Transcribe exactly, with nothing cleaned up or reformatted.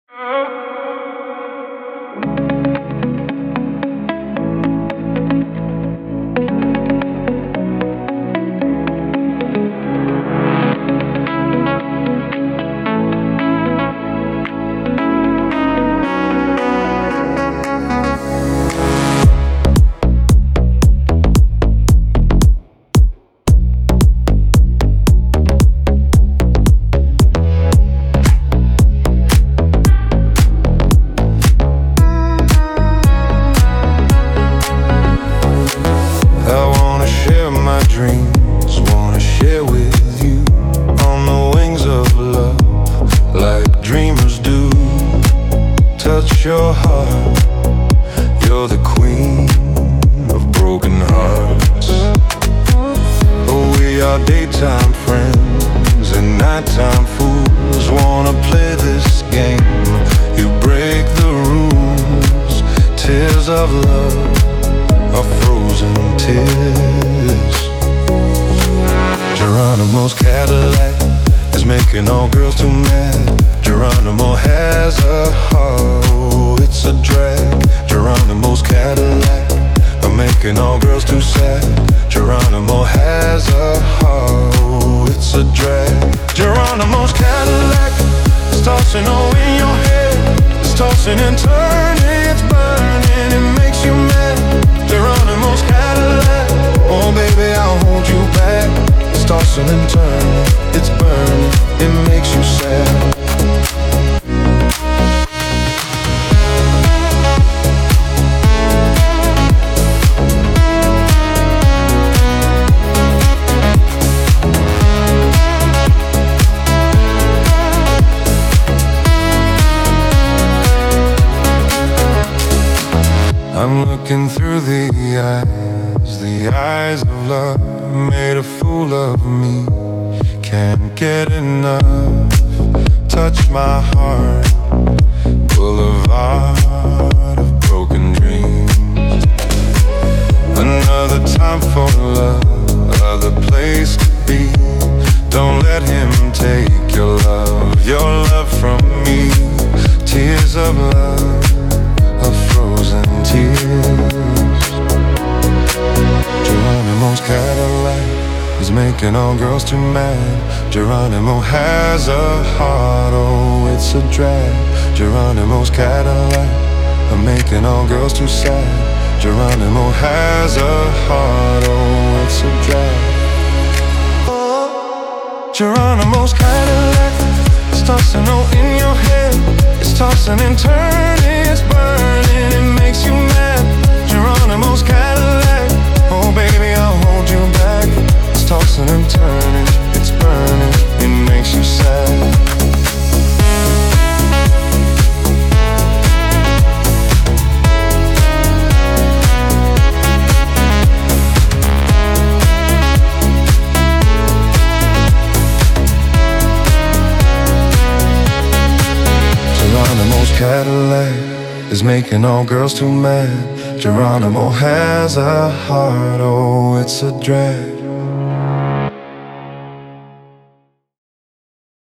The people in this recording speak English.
Dreams wanna share with you on the wings of love, like dreamers do. Touch your heart, you're the queen of broken hearts. Oh, we are daytime friends and nighttime fools. Wanna play this game, you break the rules. Tears of love are frozen tears. Geronimo's Cadillac is making all girls too mad. Geronimo has a heart, oh, it's a drag. Geronimo's Cadillac are making all girls too sad. Geronimo has a heart, oh, it's a drag. Geronimo's Cadillac is tossing all in your head. It's tossing and turning, it's burning, it makes you mad. Geronimo's Cadillac, oh baby, I'll hold you back. It's tossing and turning, it's burning, it makes you sad. I'm looking through the eyes, the eyes of love. Made a fool of me, can't get enough. Touch my heart, boulevard of broken dreams. Another time for love, other place to be. Don't let him take your love, your love from me. Tears of love are frozen tears. Geronimo's Cadillac is making all girls too mad. Geronimo has a heart, oh, it's a drag. Geronimo's Cadillac are making all girls too sad. Geronimo has a heart, oh, it's a drag. Oh, Geronimo's Cadillac is tossing all in your head. It's tossing and turning, it's burning, it makes you mad. Geronimo's Cadillac, oh baby, I'll hold you back. It's tossing and turning, it's burning, it makes you sad. Geronimo's Cadillac is making all girls too mad. Geronimo has a heart, oh, it's a drag.